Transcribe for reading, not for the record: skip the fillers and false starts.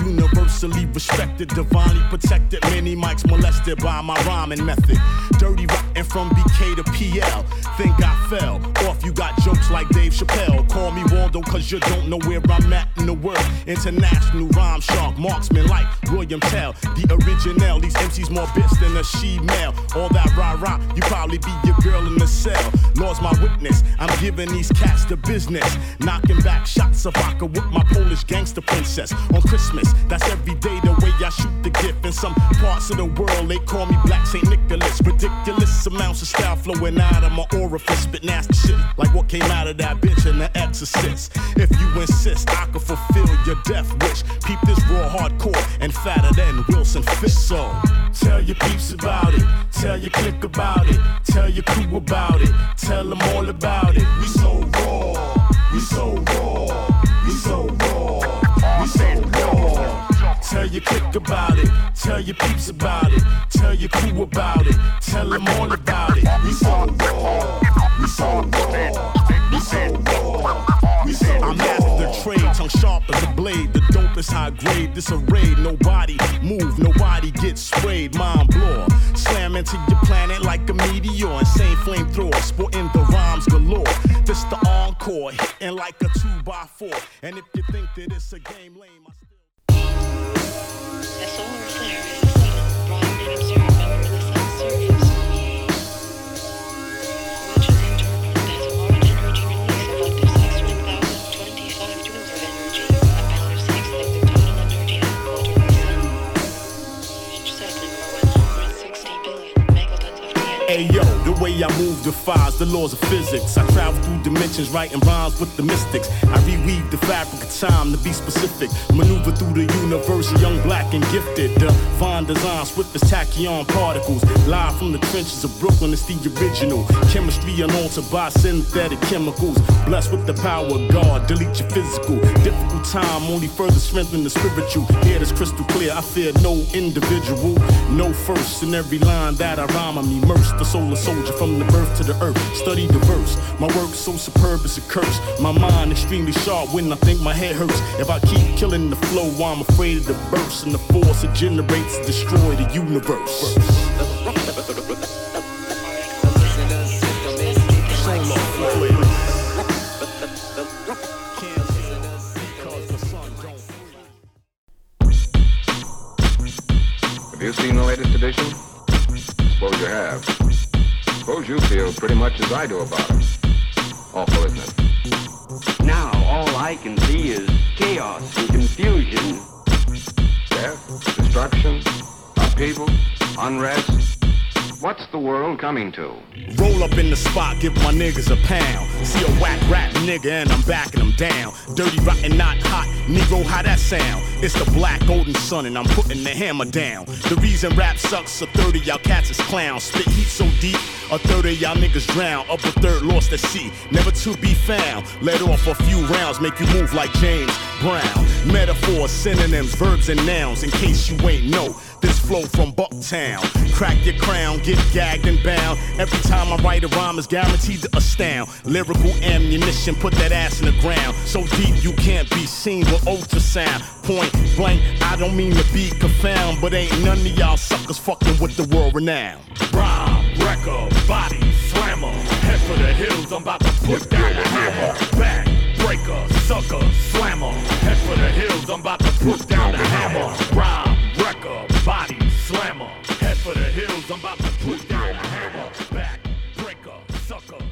universally respected, divinely protected. Many mics molested by my rhyming method. Dirty rotten from BK to PL. Think I fell off, you got jokes like Dave Chappelle. Call me Waldo cause you don't know where I'm at in the world. International rhyme shark, marksman like William Tell. The original, these MCs more bitch than a she-male. All that rah-rah, you probably be your girl in the cell. Lord's my witness, I'm giving these cats the business. Knocking back shots of vodka with my Polish gangster princess. On Christmas, that's every day the way I shoot the gift. In some parts of the world, they call me Black St. Nicholas. Ridiculous amounts of style flowing out of my orifice. Spit nasty shit like what came out of that bitch in The Exorcist. If you insist, I can fulfill your death wish. Peep this raw hardcore and fatter than Wilson Fish. So tell your peeps about it, tell your clique about it, tell your crew about it, tell them all about it. We so raw, we so raw, we so raw, we so raw. Tell your clique about it, tell your peeps about it, tell your crew about it, tell them all about it. We so raw, we so raw, we so raw. I master the trade, tongue sharp as a blade. The dope is high grade, this a raid. Nobody move, nobody gets sprayed. Mind blower, slam into your planet like a meteor. Insane flamethrower, sporting the rhymes galore. This the encore, hitting like a 2x4. And if you think that it's a game lame, I still... A solar flare is a sudden, broad and observed over the sun's surface. Which is in turn has a large energy release of up to 6,025 joules of energy, about a sixth of the total energy output of the sun. Each second, 160 billion megatons of TNT. Hey yo, the way I move defies the laws of physics. I travel through dimensions, writing rhymes with the mystics. I reweave the fabric of time to be specific. Maneuver through the universe, young, black, and gifted. Divine design, swift as tachyon particles. Live from the trenches of Brooklyn, it's the original. Chemistry unaltered by synthetic chemicals. Blessed with the power of God, delete your physical. Difficult time, only further strengthen the spiritual. Hear this crystal clear, I fear no individual. No first in every line that I rhyme, I'm immersed. The solar soldier from the birth to the earth. Study the verse. My work so superb it's a curse. My mind extremely sharp when I think my head hurts. If I keep killing the flow, I'm afraid of the burst. And the force it generates to destroy the universe. Have you seen the latest edition? Suppose you have. Suppose you feel pretty much as I do about it. Awful, isn't it? Now all I can see is chaos and confusion. Death, destruction, upheaval, unrest. What's the world coming to? Roll up in the spot, give my niggas a pound. See a whack rap nigga and I'm backing them down. Dirty, rotten, not hot. Negro, how that sound? It's the black golden sun and I'm putting the hammer down. The reason rap sucks, a third of y'all cats is clowns. Spit heat so deep, a third of y'all niggas drown. Upper third lost at sea, never to be found. Let off a few rounds, make you move like James Brown. Metaphors, synonyms, verbs and nouns. In case you ain't know, this flow from Bucktown. Crack your crown, get gagged and bound. Every time I write a rhyme is guaranteed to astound. Lyrical ammunition, put that ass in the ground. So deep you can't be seen with ultrasound. Point blank, I don't mean to be confound, but ain't none of y'all suckers fucking with the world renowned. Rhyme, wrecker, body, slammer. Head for the hills, I'm about to put down the hammer. Back, breaker, sucker, slammer. Head for the hills, I'm about to put down the hammer. Rhyme, wrecker, body, slammer. Head for the hills, I'm about to put down the hammer. Back, breaker, sucker,